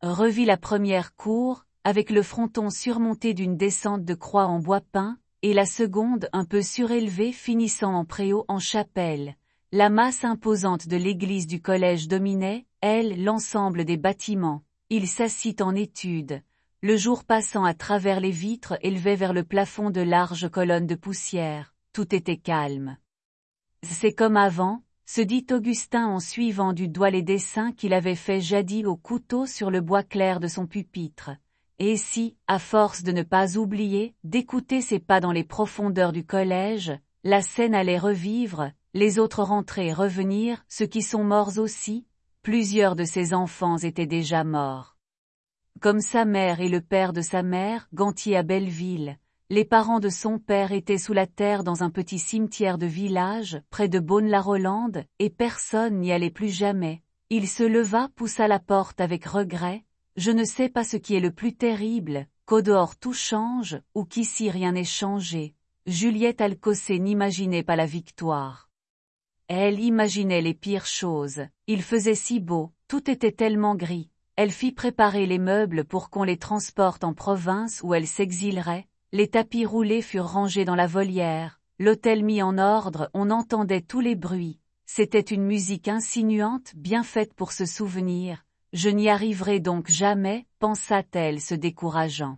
revit la première cour, avec le fronton surmonté d'une descente de croix en bois peint, et la seconde un peu surélevée finissant en préau en chapelle. La masse imposante de l'église du collège dominait, elle, l'ensemble des bâtiments. Il s'assit en étude. Le jour passant à travers les vitres élevait vers le plafond de larges colonnes de poussière. Tout était calme. C'est comme avant, se dit Augustin en suivant du doigt les dessins qu'il avait faits jadis au couteau sur le bois clair de son pupitre. Et si, à force de ne pas oublier, d'écouter ses pas dans les profondeurs du collège, la scène allait revivre, les autres rentrer et revenir, ceux qui sont morts aussi, plusieurs de ses enfants étaient déjà morts. Comme sa mère et le père de sa mère, Gantier à Belleville, les parents de son père étaient sous la terre dans un petit cimetière de village, près de Beaune-la-Rolande, et personne n'y allait plus jamais. Il se leva, poussa la porte avec regret. Je ne sais pas ce qui est le plus terrible, qu'au dehors tout change, ou qu'ici rien n'est changé. Juliette Alcossé n'imaginait pas la victoire. Elle imaginait les pires choses, il faisait si beau, tout était tellement gris. Elle fit préparer les meubles pour qu'on les transporte en province où elle s'exilerait, les tapis roulés furent rangés dans la volière, l'hôtel mis en ordre, on entendait tous les bruits. C'était une musique insinuante, bien faite pour se souvenir. Je n'y arriverai donc jamais, pensa-t-elle se décourageant.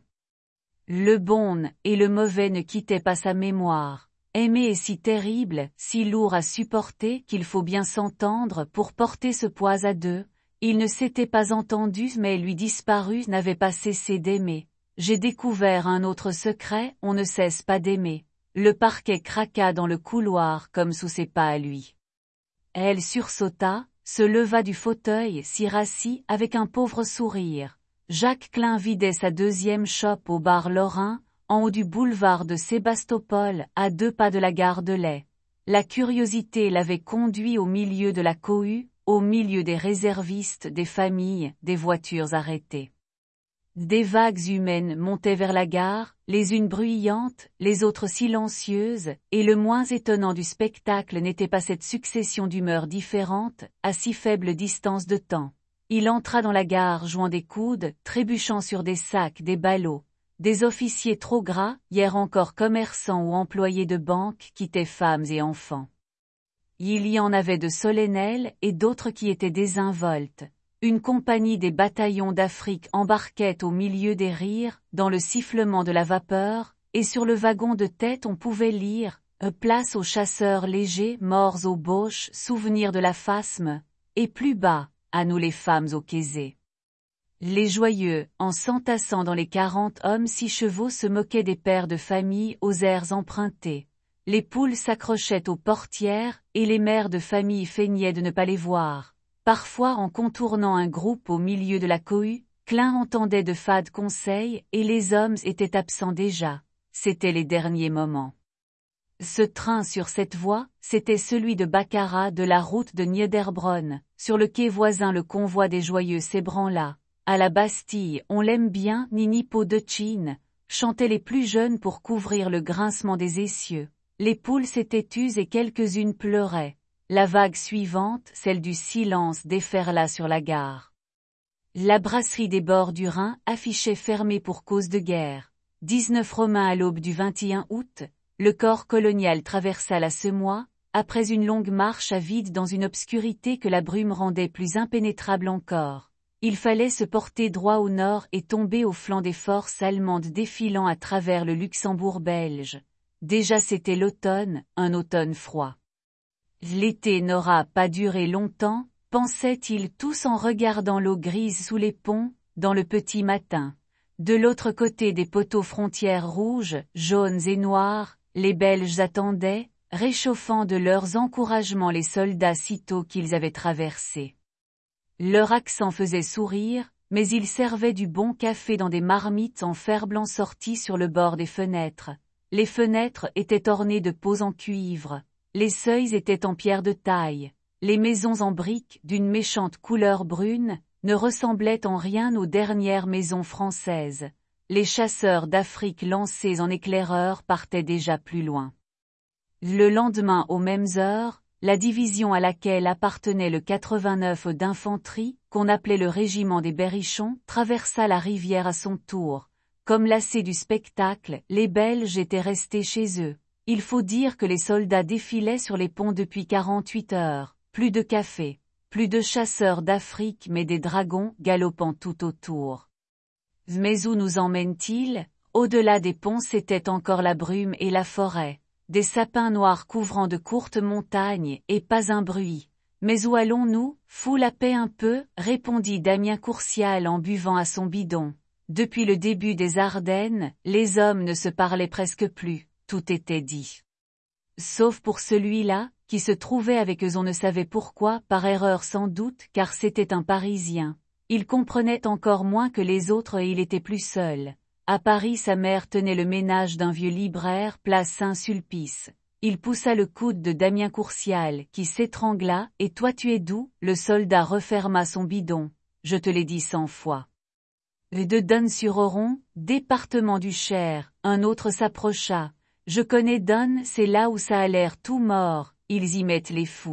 Le bon et le mauvais ne quittaient pas sa mémoire. Aimer est si terrible, si lourd à supporter qu'il faut bien s'entendre pour porter ce poids à deux. Ils ne s'étaient pas entendus mais lui disparus n'avait pas cessé d'aimer. J'ai découvert un autre secret, on ne cesse pas d'aimer. Le parquet craqua dans le couloir comme sous ses pas à lui. Elle sursauta, se leva du fauteuil, s'y rassit avec un pauvre sourire. Jacques Klein vidait sa deuxième chope au bar Lorrain, en haut du boulevard de Sébastopol, à 2 pas de la gare de Laye. La curiosité l'avait conduit au milieu de la cohue, au milieu des réservistes, des familles, des voitures arrêtées. Des vagues humaines montaient vers la gare, les unes bruyantes, les autres silencieuses, et le moins étonnant du spectacle n'était pas cette succession d'humeurs différentes, à si faible distance de temps. Il entra dans la gare jouant des coudes, trébuchant sur des sacs, des ballots. Des officiers trop gras, hier encore commerçants ou employés de banque, quittaient femmes et enfants. Il y en avait de solennels et d'autres qui étaient désinvoltes. Une compagnie des bataillons d'Afrique embarquait au milieu des rires, dans le sifflement de la vapeur, et sur le wagon de tête on pouvait lire « Place aux chasseurs légers, morts aux bauches, souvenir de la phasme », et plus bas, à nous les femmes aux caisés. Les joyeux, en s'entassant dans les 40 hommes 6 chevaux se moquaient des pères de famille aux airs empruntés. Les poules s'accrochaient aux portières, et les mères de famille feignaient de ne pas les voir. Parfois en contournant un groupe au milieu de la cohue, Klein entendait de fades conseils, et les hommes étaient absents déjà. C'étaient les derniers moments. Ce train sur cette voie, c'était celui de Baccarat de la route de Niederbronn. Sur le quai voisin le convoi des joyeux s'ébranla. À la Bastille, on l'aime bien, Nini Peau de Chine, chantaient les plus jeunes pour couvrir le grincement des essieux. Les poules s'étaient tues et quelques-unes pleuraient. La vague suivante, celle du silence, déferla sur la gare. La brasserie des bords du Rhin affichait fermée pour cause de guerre. 19 Romains à l'aube du 21 août, le corps colonial traversa la Semois, après une longue marche à vide dans une obscurité que la brume rendait plus impénétrable encore. Il fallait se porter droit au nord et tomber au flanc des forces allemandes défilant à travers le Luxembourg belge. Déjà c'était l'automne, un automne froid. L'été n'aura pas duré longtemps, pensaient-ils tous en regardant l'eau grise sous les ponts, dans le petit matin. De l'autre côté des poteaux frontières rouges, jaunes et noirs, les Belges attendaient, réchauffant de leurs encouragements les soldats sitôt qu'ils avaient traversé. Leur accent faisait sourire, mais ils servaient du bon café dans des marmites en fer-blanc sorties sur le bord des fenêtres. Les fenêtres étaient ornées de pots en cuivre. Les seuils étaient en pierre de taille. Les maisons en briques, d'une méchante couleur brune, ne ressemblaient en rien aux dernières maisons françaises. Les chasseurs d'Afrique lancés en éclaireur partaient déjà plus loin. Le lendemain aux mêmes heures, la division à laquelle appartenait le 89 d'infanterie, qu'on appelait le régiment des Berrichons, traversa la rivière à son tour. Comme lassés du spectacle, les Belges étaient restés chez eux. Il faut dire que les soldats défilaient sur les ponts depuis 48 heures. Plus de café, plus de chasseurs d'Afrique mais des dragons galopant tout autour. Mais où nous emmène-t-il? Au-delà des ponts c'était encore la brume et la forêt. Des sapins noirs couvrant de courtes montagnes, et pas un bruit. Mais où allons-nous? Fous la paix un peu, répondit Damien Courcial en buvant à son bidon. Depuis le début des Ardennes, les hommes ne se parlaient presque plus, tout était dit. Sauf pour celui-là, qui se trouvait avec eux on ne savait pourquoi, par erreur sans doute, car c'était un Parisien. Il comprenait encore moins que les autres et il était plus seul. À Paris sa mère tenait le ménage d'un vieux libraire, place Saint-Sulpice. Il poussa le coude de Damien Courcial, qui s'étrangla, « Et toi tu es d'où ?» Le soldat referma son bidon. « Je te l'ai dit 100 fois. » De Donne-sur-Oron, département du Cher, un autre s'approcha. « Je connais Donne, c'est là où ça a l'air tout mort, ils y mettent les fous. »